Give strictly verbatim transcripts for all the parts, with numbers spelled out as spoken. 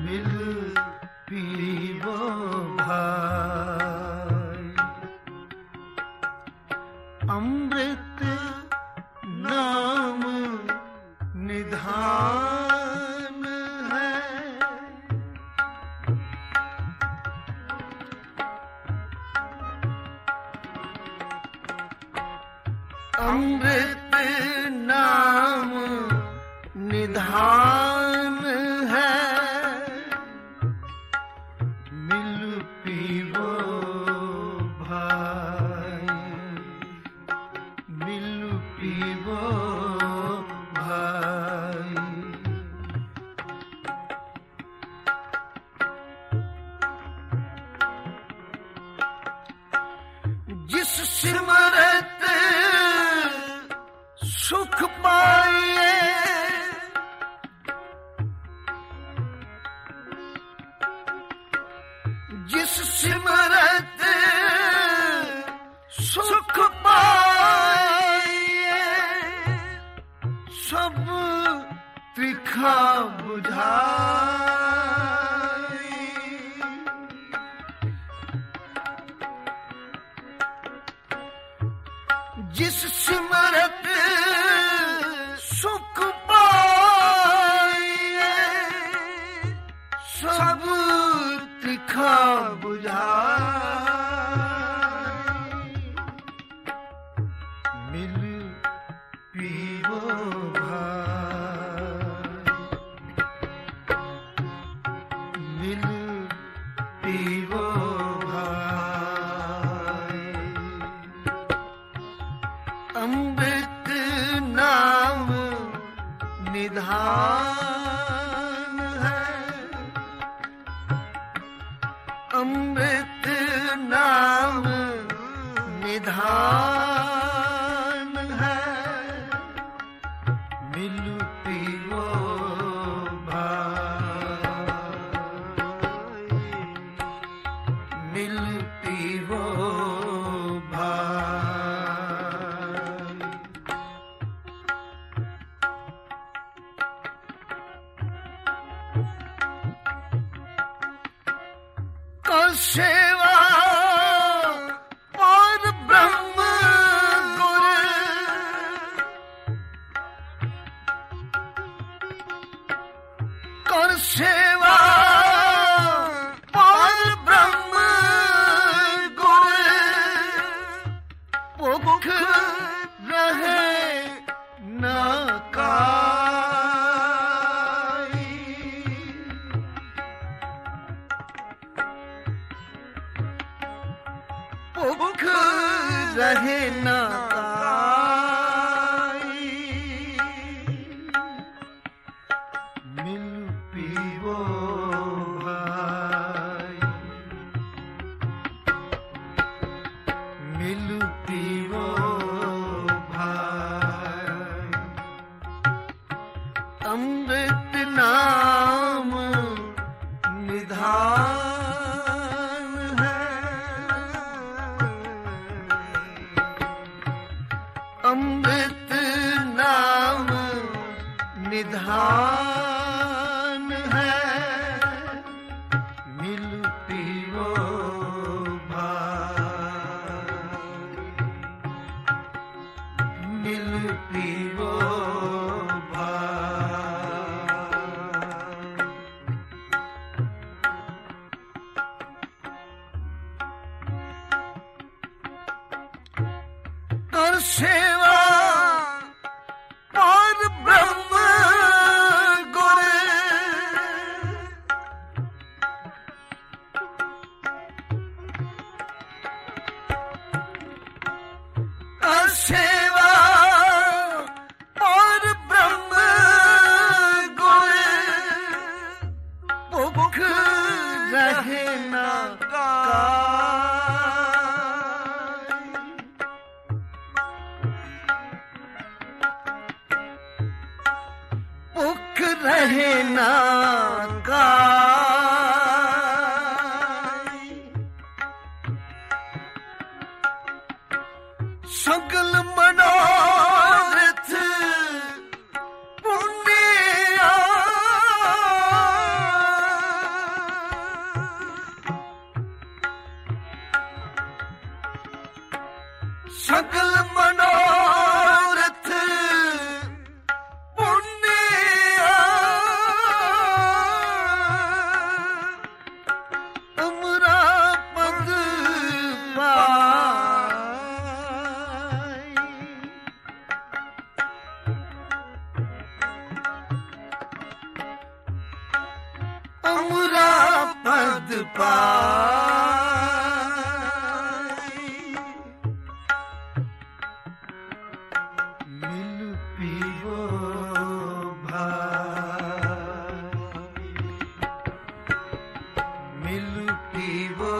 मिल पीवो भाई। अमृत नाम निधान है, अमृत नाम निधान है, मिल पीवो भाई, मिल पीवो भाई। जिस सिमरत सुख पाइए, जिस सिमरत सुख पाइए, सब त्रिखा बुझाई। जिस सिमरत सुख पाइए, सब त्रिखा बुझाई। मिल पीवो भाई, मिल पीवो भाई। अमृत नाम निधान है, अमृत नाम निधान है, मिल पीवो भाई, मिल पीवो भाई। कर सेवा और ब्रह्म गुरु, कर सेवा और ब्रह्म गुरु, भूख रहे न काई। भूख रहे न काई, मिल पीवो भाई, मिल पीवो भाई। अमृत नाम निधान है, अमृत नाम निधान है, मिल पीवो भाई, मिल पीवो भाई। कर सेवा और ब्रह्म गुरु, कर सेवा और ब्रह्म गुरु, भूख रहे न काई। भूख रहे न काई। सकल मनोरथ पुण्य पद पाई मिल पीवो भाई मिल पीवो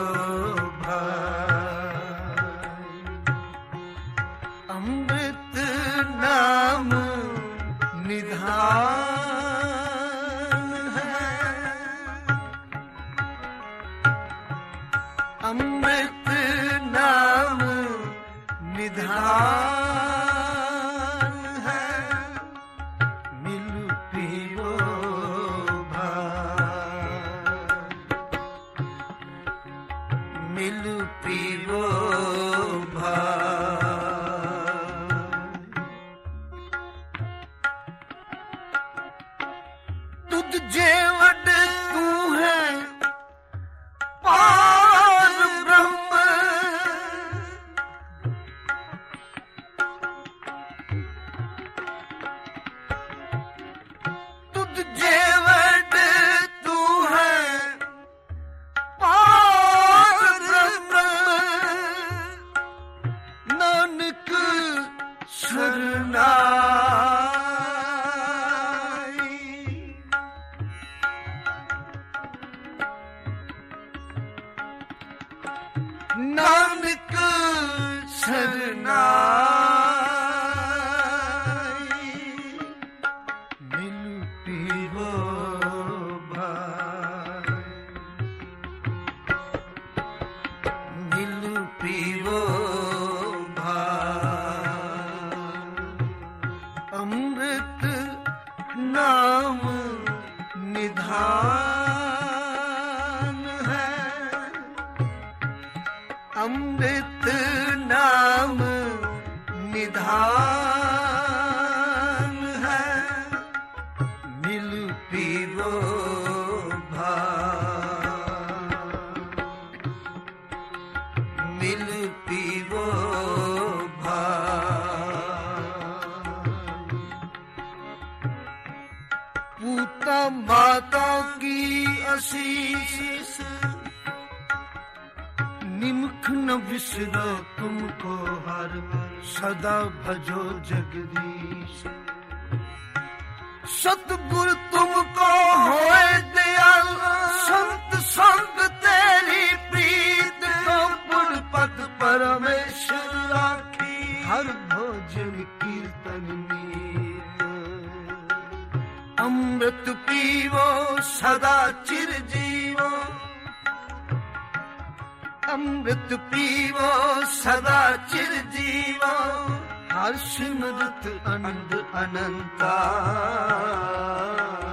भाई अमृत नाम निधान है अमृत नाम निधान है मिल पीवो भाई मिल पीवो तुझे वड तू है पार ब्रह्म तुझे वड तू है पार ब्रह्म नानक शरणाई नानक शरणाई मिल पीवो भाई मिल पीवो भाई अमृत नाम निधान है अमृत नाम निधान है मिल पीवो भाई मिल पीवो भाई पूता माता की आशीष निमख न विसरो तुमको हर सदा भजो जगदीश सतगुरु तुमको होए दयाल संत संग तेरी प्रीत को पुर पद परमेश्वर राखी हर भोजन कीर्तन नीत अमृत पीवो सदा चिर जीवो अमृत पीवो सदा चिर जीवो हर्ष मृत आनंद अनंता